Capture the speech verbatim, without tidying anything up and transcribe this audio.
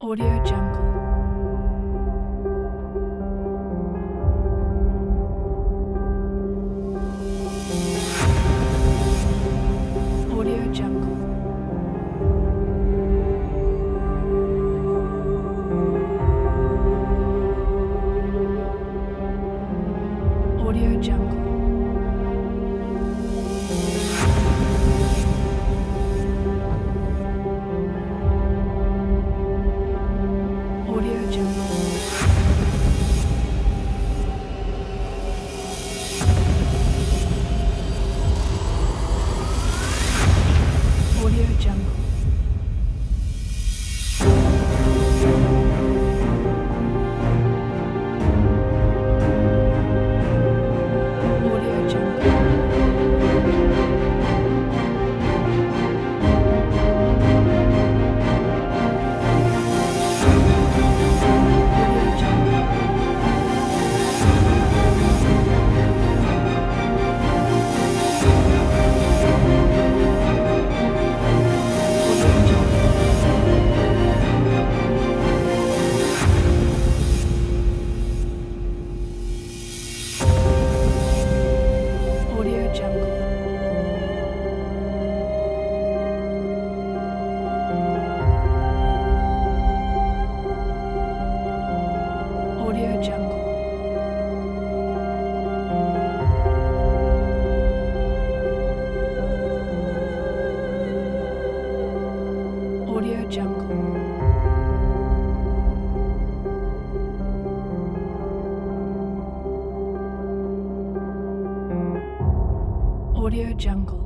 Audio Jungle. Audio Jungle. Audio Jungle. Audio Jungle. Audio Jungle. Audio Jungle. Audio Jungle. Audio Jungle. Audio Jungle. Audio Jungle. Audio Jungle. Audio Jungle.